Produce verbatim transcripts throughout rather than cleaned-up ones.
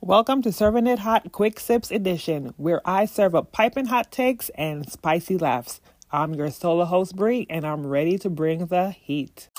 Welcome to Serving It Hot Quick Sips Edition, where I serve up piping hot takes and spicy laughs. I'm your solo host, Bree, and I'm ready to bring the heat.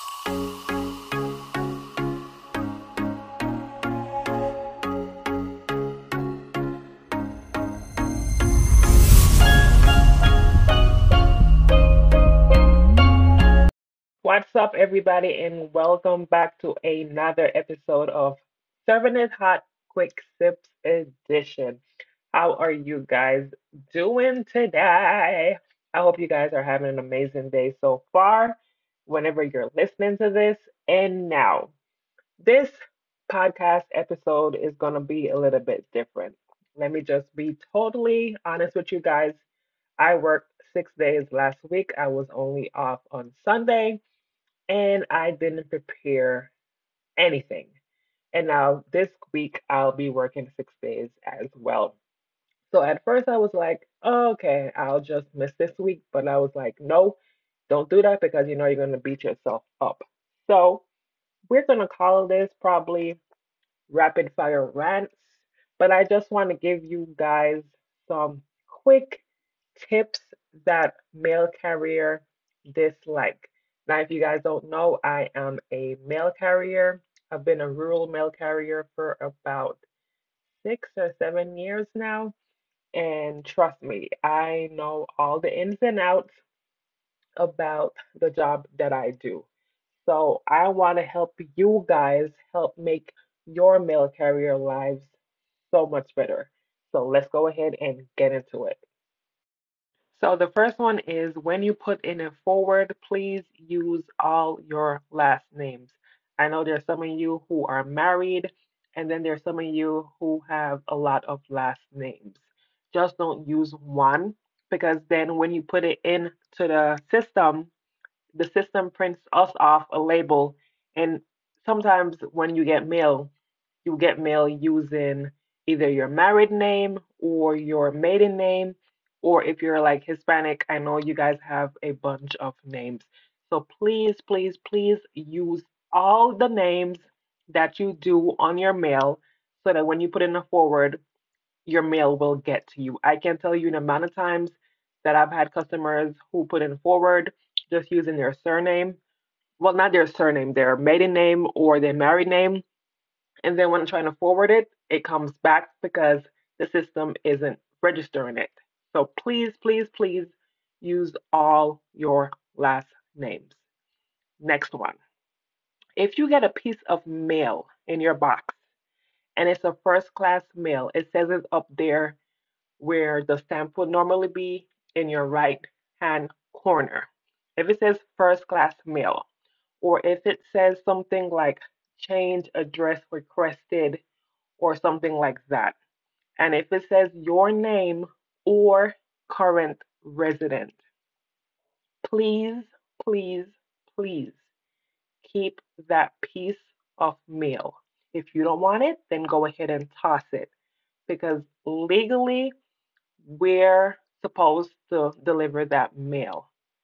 What's up, everybody, and welcome back to another episode of Serving It Hot Quick Sips Edition. How are you guys doing today? I hope you guys are having an amazing day so far, whenever you're listening to this. And now, this podcast episode is going to be a little bit different. Let me just be totally honest with you guys. I worked six days last week. I was only off on Sunday and I didn't prepare anything. And now this week I'll be working six days as well. So at first I was like, oh, okay, I'll just miss this week. But I was like, no, don't do that because you know you're going to beat yourself up. So we're going to call this probably rapid fire rants. But I just want to give you guys some quick tips that mail carrier dislike. Now, if you guys don't know, I am a mail carrier. I've been a rural mail carrier for about six or seven years now. And trust me, I know all the ins and outs about the job that I do. So I want to help you guys help make your mail carrier lives so much better. So let's go ahead and get into it. So the first one is when you put in a forward, please use all your last names. I know there's some of you who are married, and then there's some of you who have a lot of last names. Just don't use one because then when you put it into the system, the system prints us off a label. And sometimes when you get mail, you get mail using either your married name or your maiden name, or if you're like Hispanic, I know you guys have a bunch of names. So please, please, please use all the names that you do on your mail so that when you put in a forward, your mail will get to you. I can tell you the amount of times that I've had customers who put in forward just using their surname. Well, not their surname, their maiden name or their married name, and then when I'm trying to forward it, it comes back because the system isn't registering it. So please, please, please use all your last names. Next one. If you get a piece of mail in your box and it's a first class mail, it says it up there where the stamp would normally be in your right hand corner. If it says first class mail, or if it says something like change address requested or something like that. And if it says your name or current resident, please, please, please keep that piece of mail. If you don't want it, then go ahead and toss it because legally we're supposed to deliver that mail.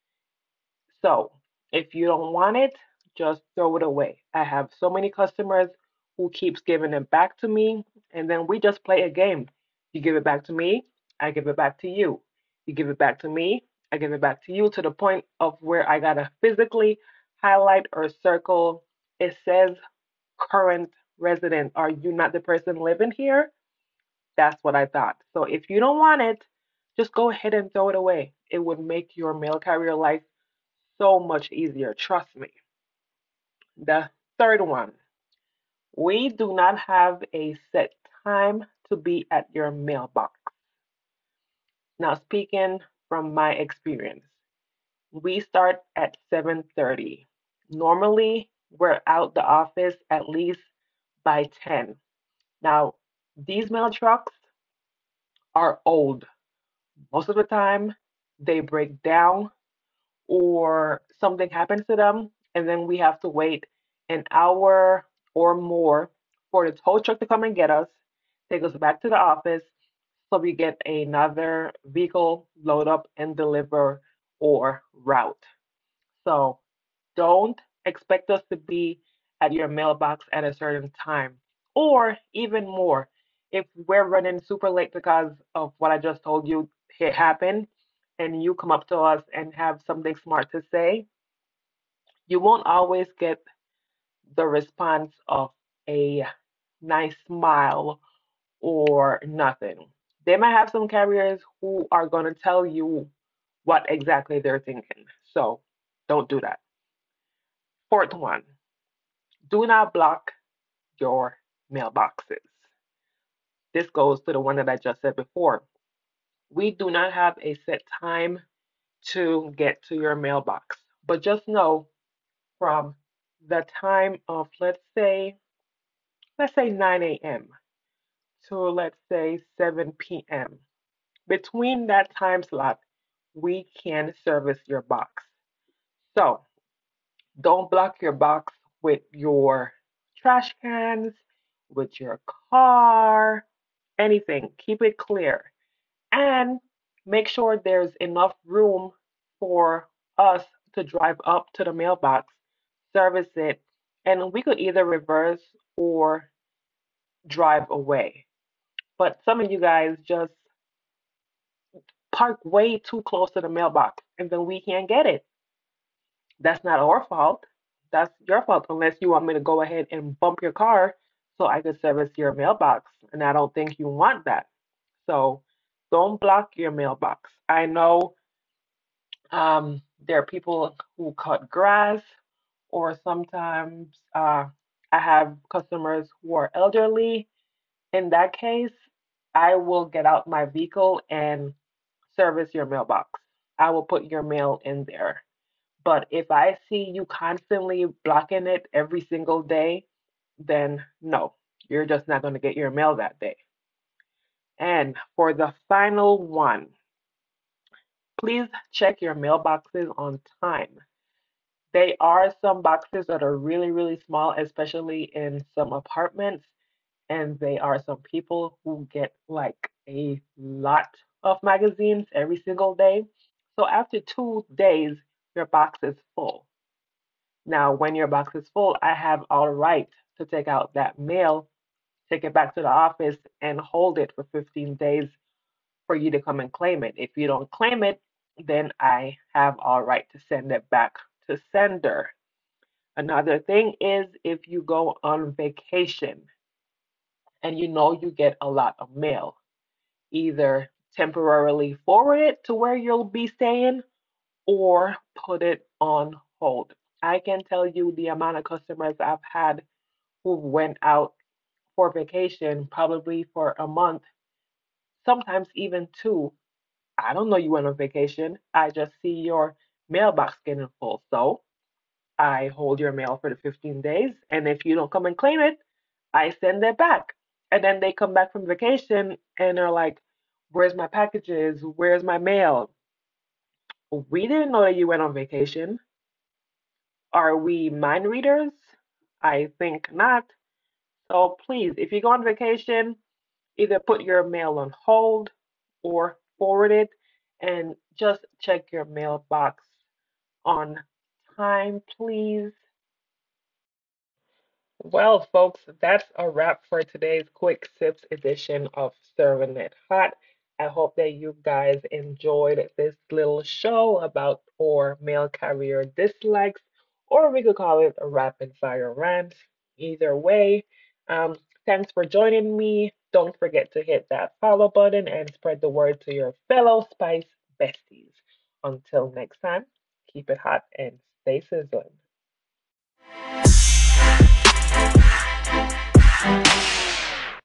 So if you don't want it, just throw it away. I have so many customers who keeps giving it back to me, and then we just play a game. You give it back to me, I give it back to you. You give it back to me, I give it back to you to the point of where I gotta physically highlight or circle. It says current resident. Are you not the person living here? That's what I thought. So if you don't want it, just go ahead and throw it away. It would make your mail carrier life so much easier. Trust me. The third one, we do not have a set time to be at your mailbox. Now, speaking from my experience, we start at seven thirty. Normally, we're out the office at least by ten. Now, these mail trucks are old. Most of the time, they break down or something happens to them, and then we have to wait an hour or more for the tow truck to come and get us, take us back to the office, so we get another vehicle, load up and deliver or route. So don't expect us to be at your mailbox at a certain time, or even more. If we're running super late because of what I just told you it happened, and you come up to us and have something smart to say, you won't always get the response of a nice smile or nothing. They might have some carriers who are going to tell you what exactly they're thinking. So don't do that. Fourth one, do not block your mailboxes. This goes to the one that I just said before. We do not have a set time to get to your mailbox, but just know from the time of, let's say, let's say nine a m to, let's say, seven p m. Between that time slot, we can service your box. So don't block your box with your trash cans, with your car, anything. Keep it clear. And make sure there's enough room for us to drive up to the mailbox, service it, and we could either reverse or drive away. But some of you guys just park way too close to the mailbox and then we can't get it. That's not our fault. That's your fault unless you want me to go ahead and bump your car so I could service your mailbox. And I don't think you want that. So don't block your mailbox. I know um, there are people who cut grass, or sometimes uh, I have customers who are elderly. In that case, I will get out my vehicle and service your mailbox. I will put your mail in there. But if I see you constantly blocking it every single day, then no, you're just not going to get your mail that day. And for the final one, please check your mailboxes on time. They are some boxes that are really, really small, especially in some apartments, and they are some people who get like a lot of magazines every single day. So after two days, your box is full. Now, when your box is full, I have all right to take out that mail, take it back to the office, and hold it for fifteen days for you to come and claim it. If you don't claim it, then I have all right to send it back to sender. Another thing is if you go on vacation and you know you get a lot of mail, either temporarily forward it to where you'll be staying or put it on hold. I can tell you the amount of customers I've had who went out for vacation, probably for a month, sometimes even two. I don't know you went on vacation. I just see your mailbox getting full. So I hold your mail for the fifteen days. And if you don't come and claim it, I send it back. And then they come back from vacation and they're like, where's my packages? Where's my mail? We didn't know that you went on vacation. Are we mind readers? I think not. So please, if you go on vacation, either put your mail on hold or forward it and just check your mailbox on time, please. Well, folks, that's a wrap for today's Quick Sips edition of Serving It Hot. I hope that you guys enjoyed this little show about our mail carrier dislikes, or we could call it a rapid fire rant. Either way, um, thanks for joining me. Don't forget to hit that follow button and spread the word to your fellow Spice besties. Until next time, keep it hot and stay sizzling.